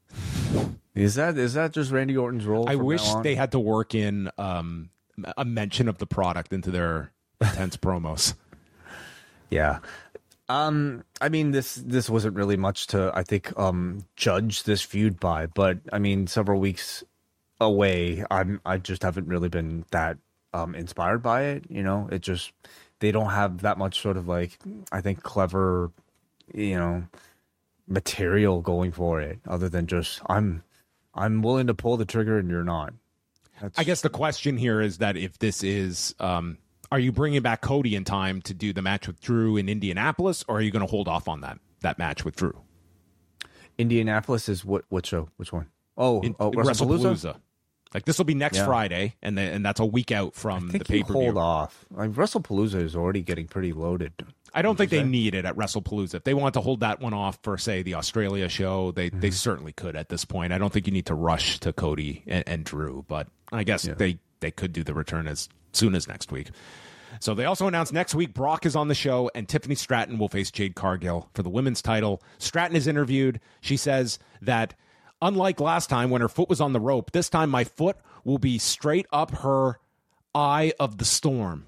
Is that is that just Randy Orton's role? I from wish now on? they had to work in um, a mention of the product into their intense promos. Yeah. Um, I mean, this this wasn't really much to, I think, um, judge this feud by, but I mean, several weeks away, I'm I just haven't really been that um, inspired by it. You know, it just, they don't have that much sort of like, I think, clever, you know, material going for it, other than just I'm I'm willing to pull the trigger and you're not. That's... I guess the question here is that if this is, um, are you bringing back Cody in time to do the match with Drew in Indianapolis, or are you going to hold off on that that match with Drew? Indianapolis is what what show? Which one? Oh, in, oh WrestlePalooza? WrestlePalooza. Like this will be next Yeah. Friday, and the, and that's a week out from I the think pay you per hold view. off. Like, WrestlePalooza is already getting pretty loaded. I don't think they say? need it at WrestlePalooza. If they want to hold that one off for, say, the Australia show, they Mm-hmm. they certainly could at this point. I don't think you need to rush to Cody and, and Drew, but I guess Yeah. they, they could do the return as soon as next week. So they also announced next week Brock is on the show, and Tiffany Stratton will face Jade Cargill for the women's title. Stratton is interviewed. She says that, unlike last time when her foot was on the rope, this time my foot will be straight up her eye of the storm.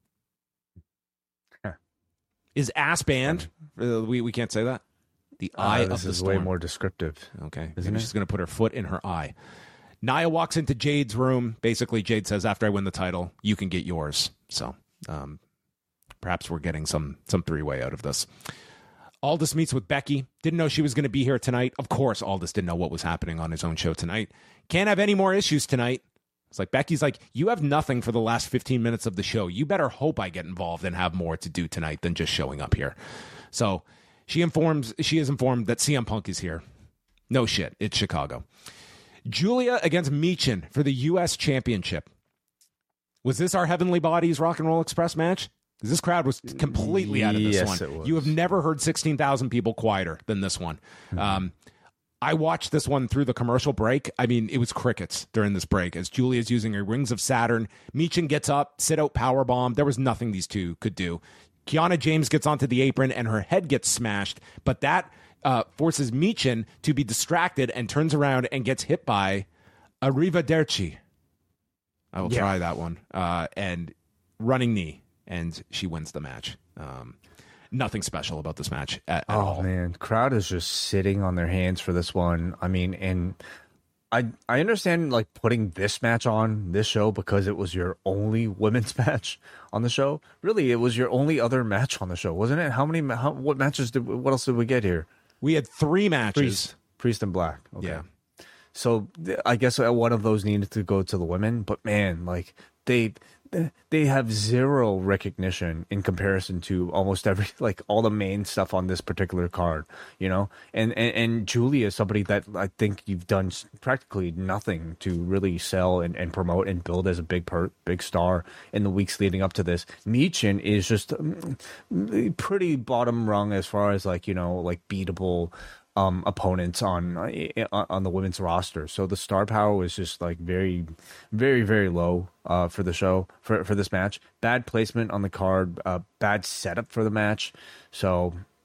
Is ass banned? Uh, we we can't say that. The eye Uh, of this the is storm. way more descriptive. Okay, Isn't maybe it? she's going to put her foot in her eye. Nia walks into Jade's room. Basically, Jade says, "After I win the title, you can get yours." So, um, perhaps we're getting some some three way out of this. Aldis meets with Becky. Didn't know she was going to be here tonight. Of course, Aldis didn't know what was happening on his own show tonight. Can't have any more issues tonight. It's like Becky's like, you have nothing for the last fifteen minutes of the show. You better hope I get involved and have more to do tonight than just showing up here. So she informs, she is informed that C M Punk is here. No shit, it's Chicago. Julia against Michin for the U S Championship. Was this our Heavenly Bodies Rock and Roll Express match? Because this crowd was completely out of this Yes, one. it was. You have never heard sixteen thousand people quieter than this one. Mm-hmm. Um, I watched this one through the commercial break. I mean, it was crickets during this break as Julia's using her Rings of Saturn. Michin gets up, sit out powerbomb. There was nothing these two could do. Kiana James gets onto the apron and her head gets smashed, but that uh, forces Michin to be distracted and turns around and gets hit by Arrivederci. I will Yeah. try that one. Uh, and running knee, and she wins the match. Um, nothing special about this match at, at Oh all. man, crowd is just sitting on their hands for this one. I mean, and I I understand like putting this match on this show because it was your only women's match on the show. Really, it was your only other match on the show, wasn't it? How many? How, what matches did? What else did we get here? We had three matches. Priest, Priest and Black. Okay. Yeah. So th- I guess uh, one of those needed to go to the women, but man, like they they have zero recognition in comparison to almost every like all the main stuff on this particular card, you know. And and, and Julia is somebody that I think you've done s- practically nothing to really sell and, and promote and build as a big per, big star in the weeks leading up to this. Michin is just um, pretty bottom rung as far as like, you know, like beatable Um, opponents on on the women's roster. So the star power was just like very, very, very low uh, for the show for for this match. Bad placement on the card, uh, bad setup for the match. So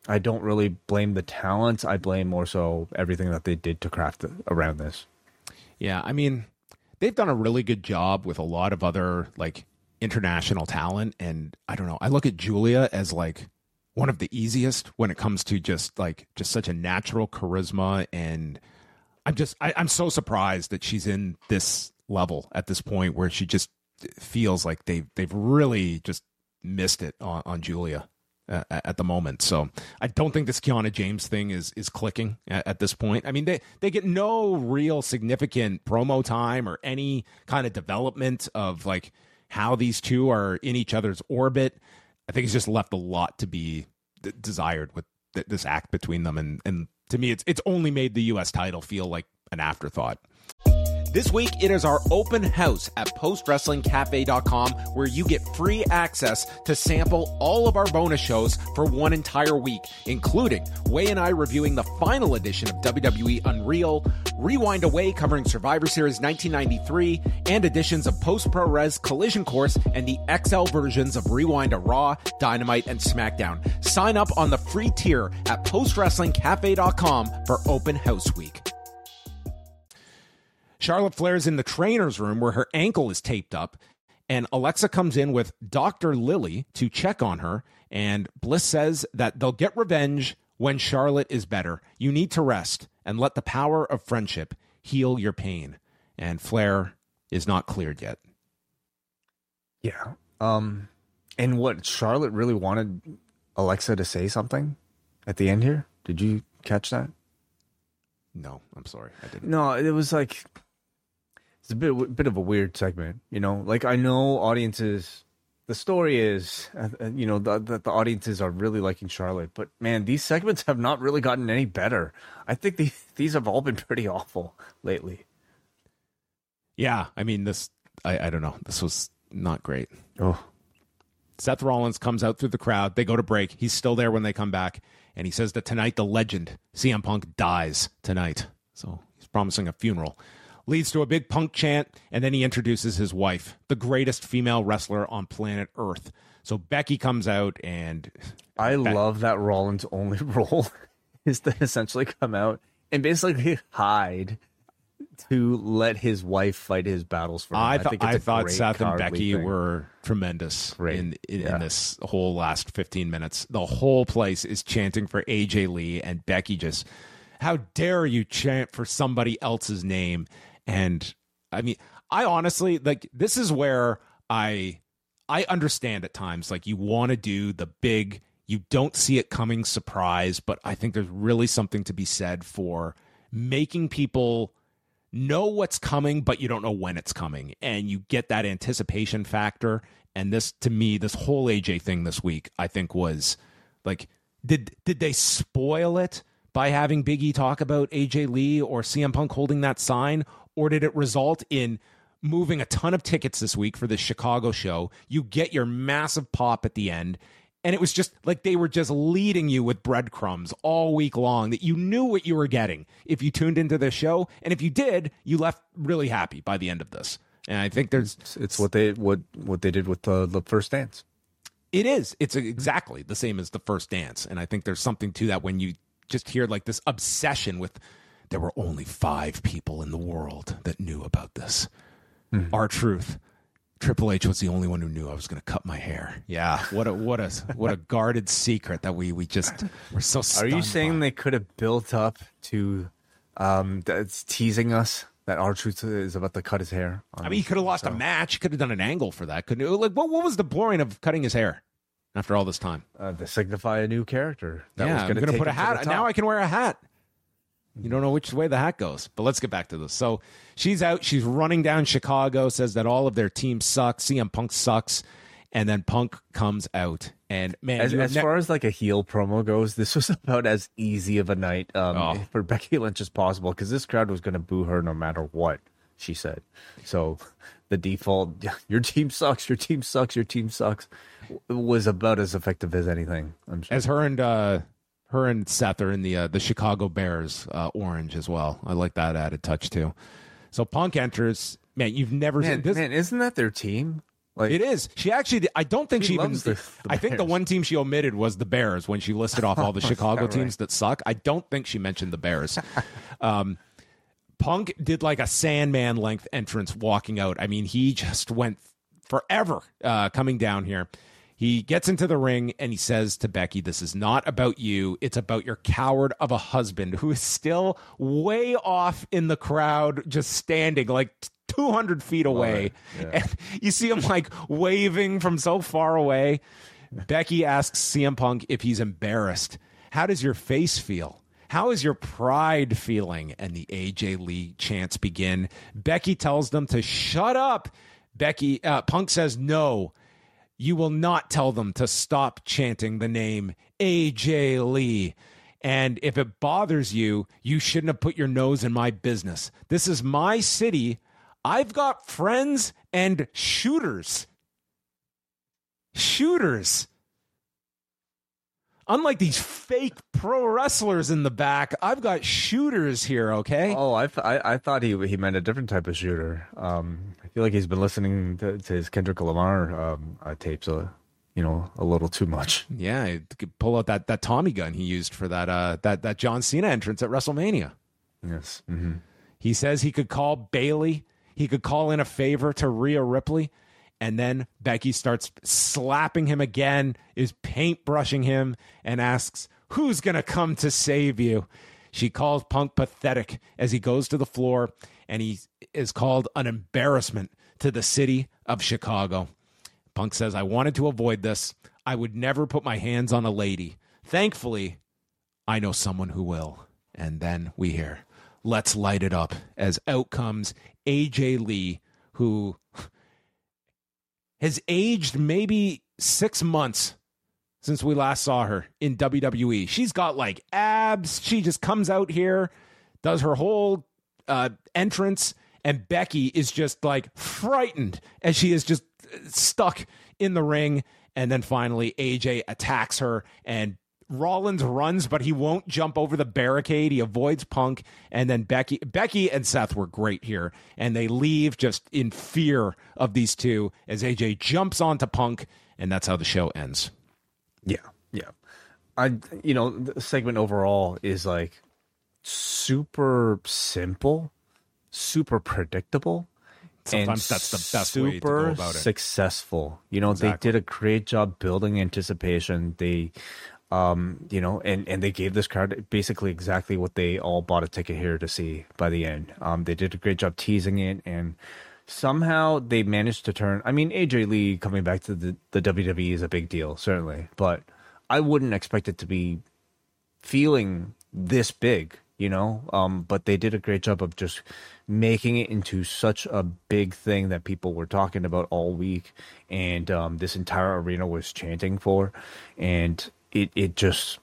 I don't really blame the talent. I blame more so everything that they did to craft it around this. Yeah, I mean, they've done a really good job with a lot of other like international talent, and I don't know. I look at Julia as like one of the easiest when it comes to just like just such a natural charisma, and I'm just I, I'm so surprised that she's in this level at this point where she just feels like they've they've really just missed it on, on Julia uh, at the moment. So I don't think this Kiana James thing is is clicking at, at this point. I mean, they they get no real significant promo time or any kind of development of like how these two are in each other's orbit. I think it's just left a lot to be d- desired with th- this act between them, and and to me, it's it's only made the U S title feel like an afterthought. This week, it is our open house at post wrestling cafe dot com, where you get free access to sample all of our bonus shows for one entire week, including Way and I reviewing the final edition of W W E Unreal, Rewind Away covering Survivor Series nineteen ninety-three, and editions of Post Pro Res Collision Course and the X L versions of Rewind to Raw, Dynamite, and SmackDown. Sign up on the free tier at post wrestling cafe dot com for open house week. Charlotte Flair's in the trainer's room where her ankle is taped up, and Alexa comes in with Doctor Lily to check on her, and Bliss says that they'll get revenge when Charlotte is better. You need to rest and let the power of friendship heal your pain. And Flair is not cleared yet. Yeah. Um, and what, Charlotte really wanted Alexa to say something at the end here? Did you catch that? No, I'm sorry. I didn't. No, it was like... It's a bit, bit of a weird segment, you know. Like, I know audiences. The story is, uh, you know, that the, the audiences are really liking Charlotte. But man, these segments have not really gotten any better. I think these these have all been pretty awful lately. Yeah, I mean, this. I, I don't know. This was not great. Oh, Seth Rollins comes out through the crowd. They go to break. He's still there when they come back, and he says that tonight the legend C M Punk dies tonight. So he's promising a funeral. Leads to a big Punk chant, and then he introduces his wife, the greatest female wrestler on planet Earth. So Becky comes out, and I Be- love that Rollins' only role is to essentially come out and basically hide to let his wife fight his battles for him. I, I, th- think it's I a thought great Seth and cowardly Becky thing. were tremendous Great. in in, Yeah. in this whole last fifteen minutes. The whole place is chanting for A J Lee, and Becky just, how dare you chant for somebody else's name? And I mean, I honestly, like, this is where I I understand at times, like, you want to do the big, you don't see it coming surprise, but I think there's really something to be said for making people know what's coming, but you don't know when it's coming, and you get that anticipation factor. And this, to me, this whole A J thing this week, I think was like, did did they spoil it by having Big E talk about A J Lee or C M Punk holding that sign? Or did it result in moving a ton of tickets this week for the Chicago show? You get your massive pop at the end. And it was just like they were just leading you with breadcrumbs all week long that you knew what you were getting if you tuned into the show. And if you did, you left really happy by the end of this. And I think there's... It's, it's what they what what they did with the, the first dance. It is. It's exactly the same as the first dance. And I think there's something to that when you just hear like this obsession with... There were only five people in the world that knew about this. Mm-hmm. R-Truth. Triple H was the only one who knew I was going to cut my hair. Yeah, what a what a what a guarded secret that we we just were so stunned Are you saying by. They could have built up to um that's teasing us that R-Truth is about to cut his hair? I mean, he could have lost so. a match. He could have done an angle for that. Couldn't he? Like, what what was the point of cutting his hair after all this time? Uh, to signify a new character. That yeah, was I'm gonna going to take put a him to hat. the top. Now I can wear a hat. You don't know which way the hat goes. But let's get back to this. So she's out. She's running down Chicago, says that all of their team sucks. C M Punk sucks. And then Punk comes out. And, man, as, as ne- far as like a heel promo goes, this was about as easy of a night um, Oh. for Becky Lynch as possible because this crowd was going to boo her no matter what she said. So the default, your team sucks, your team sucks, your team sucks, was about as effective as anything. I'm sure. As her and... uh Her and Seth are in the uh, the Chicago Bears uh, orange as well. I like that added touch too. So Punk enters. Man, you've never Man, seen this. man, isn't that their team? Like, it is. She actually, I don't think she, she even, loves the- the I think the Bears. one team she omitted was the Bears when she listed off all the Chicago right? teams that suck. I don't think she mentioned the Bears. um, Punk did like a Sandman length entrance walking out. I mean, he just went forever uh, coming down here. He gets into the ring and he says to Becky, "This is not about you. It's about your coward of a husband who is still way off in the crowd, just standing like two hundred feet away." Yeah. And you see him like waving from so far away. Becky asks C M Punk if he's embarrassed. "How does your face feel? How is your pride feeling?" And the A J Lee chants begin. Becky tells them to shut up. Becky, uh, Punk says, "No, you will not tell them to stop chanting the name A J Lee. And if it bothers you, you shouldn't have put your nose in my business. This is my city. I've got friends and shooters." Shooters. Unlike these fake pro wrestlers in the back, I've got shooters here, okay? Oh, I, I, I thought he he meant a different type of shooter. Um, I feel like he's been listening to, to his Kendrick Lamar um, uh, tapes, uh, you know, a little too much. Yeah, he could pull out that, that Tommy gun he used for that uh, that that John Cena entrance at WrestleMania. Yes. Mm-hmm. He says he could call Bailey. He could call in a favor to Rhea Ripley. And then Becky starts slapping him again, is paintbrushing him, and asks, "Who's going to come to save you?" She calls Punk pathetic as he goes to the floor, and he is called an embarrassment to the city of Chicago. Punk says, "I wanted to avoid this. I would never put my hands on a lady. Thankfully, I know someone who will." And then we hear, "Let's light it up," as out comes A J Lee, who has aged maybe six months since we last saw her in W W E. She's got like abs. She just comes out here, does her whole uh, entrance, and Becky is just like frightened as she is just stuck in the ring. And then finally A J attacks her, and Rollins runs, but he won't jump over the barricade. He avoids Punk, and then Becky Becky and Seth were great here, and they leave just in fear of these two as A J jumps onto Punk, and that's how the show ends. Yeah, yeah. I, you know, the segment overall is like super simple, super predictable. Sometimes and that's the best super way to go about it. Successful. You know, Exactly. they did a great job building anticipation. They Um, you know, and, and they gave this crowd basically exactly what they all bought a ticket here to see by the end. Um, they did a great job teasing it, and somehow they managed to turn. I mean, A J Lee coming back to the, the W W E is a big deal, certainly, but I wouldn't expect it to be feeling this big, you know. Um, but they did a great job of just making it into such a big thing that people were talking about all week, and um, this entire arena was chanting for, and It it just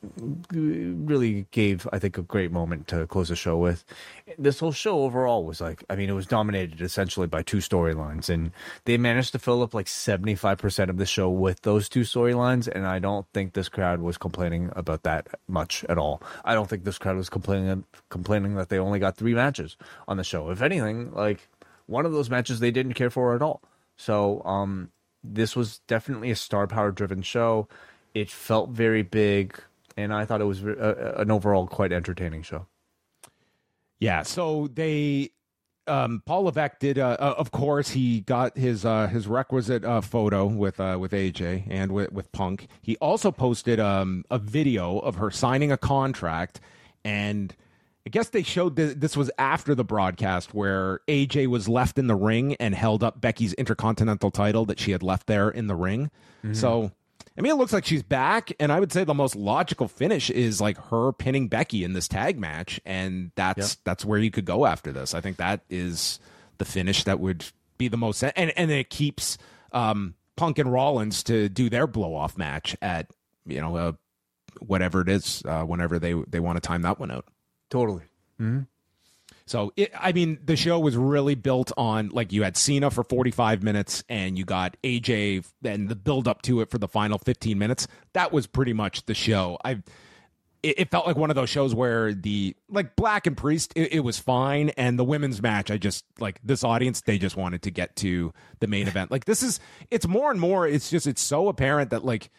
really gave, I think, a great moment to close the show with. This whole show overall was like, I mean, it was dominated essentially by two storylines, and they managed to fill up like seventy-five percent of the show with those two storylines, and I don't think this crowd was complaining about that much at all. I don't think this crowd was complaining complaining that they only got three matches on the show. If anything, like one of those matches they didn't care for at all. So um, this was definitely a star power driven show. It felt very big, and I thought it was a, an overall quite entertaining show. Yeah, so they, um, Paul Levesque did, uh, uh, of course, he got his uh, his requisite uh, photo with uh, with A J and with, with Punk. He also posted um, a video of her signing a contract, and I guess they showed th- this was after the broadcast where A J was left in the ring and held up Becky's Intercontinental title that she had left there in the ring. Mm-hmm. So, I mean, it looks like she's back, and I would say the most logical finish is like her pinning Becky in this tag match, and that's yep. that's where you could go after this. I think that is the finish that would be the most, and and it keeps um, Punk and Rollins to do their blow off match at you know uh, whatever it is, uh, whenever they they want to time that one out. Totally. Mm-hmm. So, it, I mean, the show was really built on, like, you had Cena for forty-five minutes, and you got A J and the build-up to it for the final fifteen minutes. That was pretty much the show. I it, it felt like one of those shows where the like Black and Priest, it, it was fine, and the women's match, I just like this audience, they just wanted to get to the main event. Like this is, it's more and more. It's just it's so apparent that like.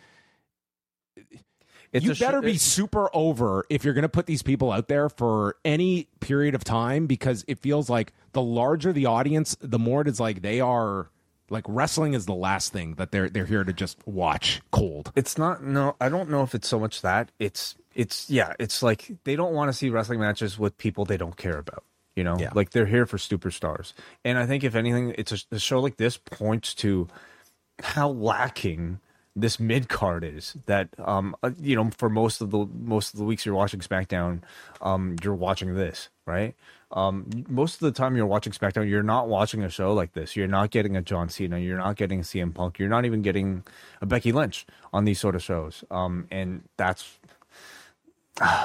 It's you better sh- be super over if you're going to put these people out there for any period of time, because it feels like the larger the audience, the more it is like they are like wrestling is the last thing that they're they're here to just watch cold. It's not. No, I don't know if it's so much that it's it's yeah. It's like they don't want to see wrestling matches with people they don't care about. You know, yeah. like they're here for superstars. And I think if anything, it's a, a show like this points to how lacking this mid card is. That um you know, for most of the most of the weeks you're watching SmackDown, um you're watching this, right? Um most of the time you're watching SmackDown, you're not watching a show like this. You're not getting a John Cena, you're not getting a C M Punk, you're not even getting a Becky Lynch on these sort of shows. Um and that's uh,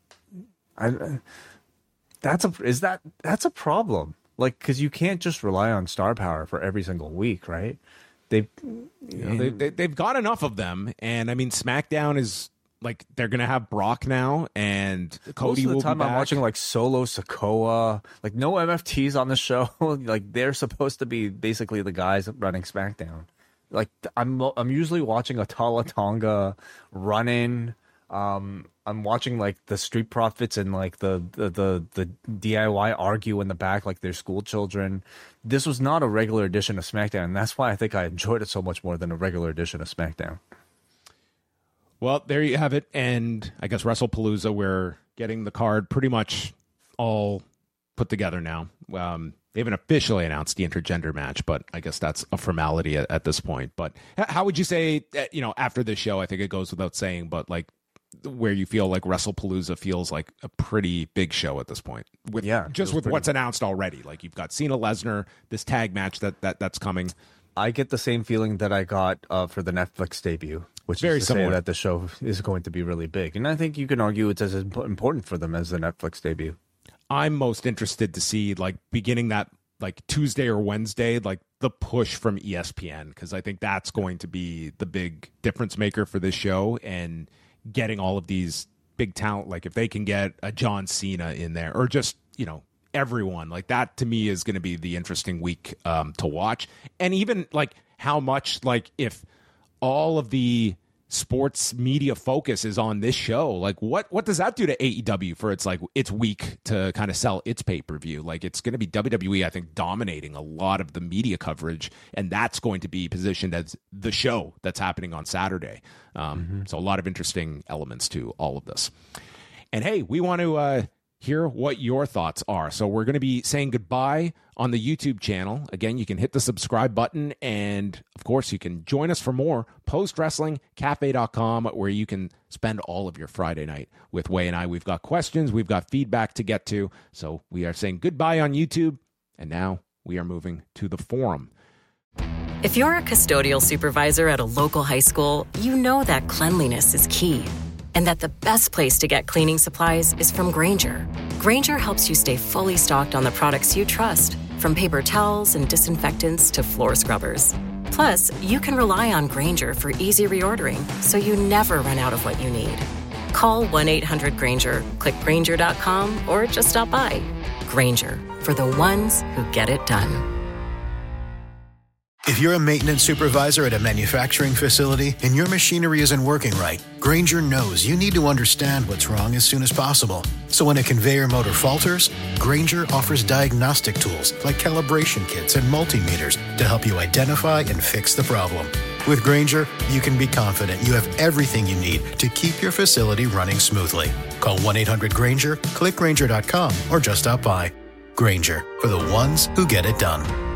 I that's a is that that's a problem. Like, because you can't just rely on star power for every single week, right? They, you know, they, they they've got enough of them, and I mean, SmackDown is like they're gonna have Brock now, and Cody. Most of the will time, be back. I'm watching like Solo Sikoa, like no M F Ts on the show. Like they're supposed to be basically the guys running SmackDown. Like I'm I'm usually watching a Tala Tonga run-in. Um, I'm watching like the Street Profits and like the, the the the D I Y argue in the back like they're school children. This was not a regular edition of SmackDown, and that's why I think I enjoyed it so much more than a regular edition of SmackDown. Well, there you have it, and I guess WrestlePalooza, we're getting the card pretty much all put together now. Um, they haven't officially announced the intergender match, but I guess that's a formality at, at this point. But how would you say, you know, after this show, I think it goes without saying, but like, where you feel like WrestlePalooza feels like a pretty big show at this point, with yeah, just with pretty... what's announced already. Like you've got Cena Lesnar, this tag match that, that that's coming. I get the same feeling that I got uh, for the Netflix debut, which Very is to similar. say that the show is going to be really big, and I think you can argue it's as important for them as the Netflix debut. I'm most interested to see like beginning that like Tuesday or Wednesday, like the push from E S P N, because I think that's going to be the big difference maker for this show, and getting all of these big talent, like if they can get a John Cena in there, or just, you know, everyone like that, to me is going to be the interesting week um, to watch. And even like how much, like if all of the sports media focus is on this show, like what what does that do to A E W for its like its week to kind of sell its pay-per-view? Like it's going to be W W E, I think, dominating a lot of the media coverage, and that's going to be positioned as the show that's happening on Saturday. Um, mm-hmm. So a lot of interesting elements to all of this. And hey, we want to uh hear what your thoughts are. So we're going to be saying goodbye on the YouTube channel. Again, you can hit the subscribe button, and of course you can join us for more post wrestling cafe dot com, where you can spend all of your Friday night with Wai and I. We've got questions, we've got feedback to get to. So we are saying goodbye on YouTube, and now we are moving to the forum. If you're a custodial supervisor at a local high school, you know that cleanliness is key, and that the best place to get cleaning supplies is from Grainger. Grainger helps you stay fully stocked on the products you trust, from paper towels and disinfectants to floor scrubbers. Plus, you can rely on Grainger for easy reordering, so you never run out of what you need. Call one eight hundred Grainger, click Grainger dot com, or just stop by. Grainger, for the ones who get it done. If you're a maintenance supervisor at a manufacturing facility and your machinery isn't working right, Grainger knows you need to understand what's wrong as soon as possible. So when a conveyor motor falters, Grainger offers diagnostic tools like calibration kits and multimeters to help you identify and fix the problem. With Grainger, you can be confident you have everything you need to keep your facility running smoothly. Call one eight hundred Grainger, click Grainger dot com, or just stop by. Grainger, for the ones who get it done.